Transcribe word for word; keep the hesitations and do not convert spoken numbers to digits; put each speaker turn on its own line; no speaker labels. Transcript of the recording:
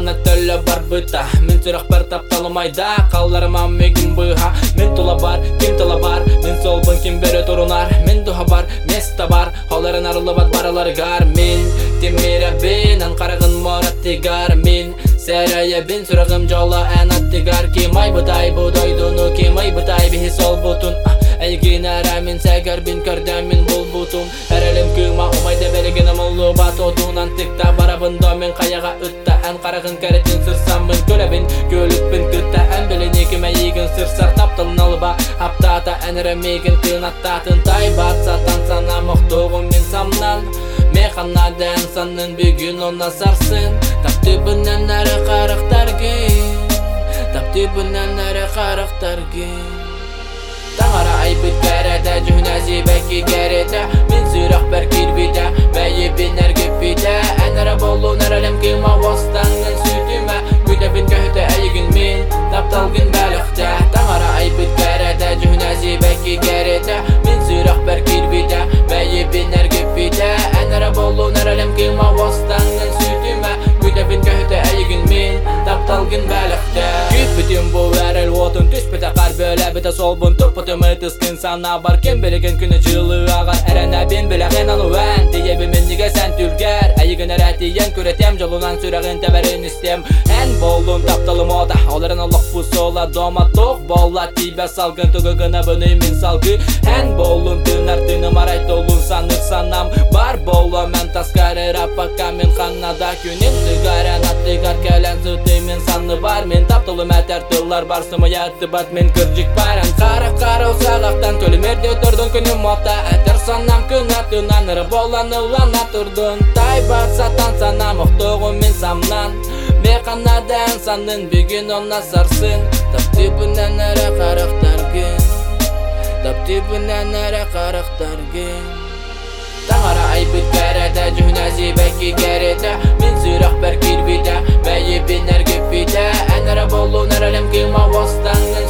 Мана төлі бар бұта, мен сұрақ бір тапталымайда. Қаларыма мегін бұйға, мен тұла бар, кем тұла бар. Мен солбын кем бері тұрынар, мен дұға бар, места бар. Холарын арылы бат баралар ғар. Мен темері бен, ан қарағын морат тегар. Мен сәрәйе бен сұрағым жолы әнат тегар. Кемай бұтай бұдайдыны, кемай бұтай бейі сол бұтын. Әйгін әрі мен сәгір бен көрдім мен бұл бұтын. Әрілім күма ұмайды бәрігін ұмылы бат отуынан тікті. Барабында мен қаяға үтті, ән қарағын кәретін сұрсам мен көләбін. Көлікпін күтті, ән білін екіме егін сұрсар. Таптылын алыба, аптата әнірі мегін қиынаттатын. Тай батсатан сана мұқтуғым мен самнан. Механаден санын бүгін онна сарсын. Тапты бұннан әрі қарықтар ген, тапты бұннан әрі қарықтар ген. Таңара айбыт кәрәді, жүхнәзі бәкі кәрәді. Мен сұрақ бәр кербейді, бәйі бен әргіп бейді. Әнәрі болуын әрілім кима востаңын сүтіме. Көйтәбін көйті әйігін мен, тапталғын бәліқті. Таңара айбыт кәрәді, жүхнәзі бәкі кәрәді. Мен сұрақ бәр кербейді, бәйі бен әргіп бейді. Әнәрі болуын әрілім кима востаңын сүтіме. Көйтәбін көйті әйігін мен, тапталғын бәліқті. Бүтін бұл әріл отын түс біті қар бөлі біті сол бұн тұп бұтымы тұскын сана бар. Кем білген күні жылы ағар әрәні бен біләғен ану ән. Дейебі мендіге сән түлгер әйігін әрәтейен көретем жолынан сүрәғын тәбәрін істем. Ән болуын тапталым ода оларын ұлық бұсола дома тоқ бола тибә салғын тұғығына бұны мен салғы. Ән болуын түнар түнім арай толуын санық санам бар болу мән таскары рапақа мен қаннада күнім тұғаран аттығар кәлән сұты мен саны бар. Мен тапталым тартылар бар сымаятты бат мен кіржік баран. Қара-қара ұсағақтан төлімерде тұрдың күнім мота. Әтір санам күн атынан ұры болан ұлана тұрдың. Тай бар сатан санам ұқтығым мен самнан. Меқанаден санын бүгін онна сарсын. Тапты бұнан әрі қарықтар ген, тапты бұнан әрі қарықтар ген. Таңара айбыт кәрәді, жүхнәзі бәкі кәрәді. Мен сұрақ бәр кербейді, бәйі бен әргіп бейді. Әнәрі болуын әрілім кима востаңын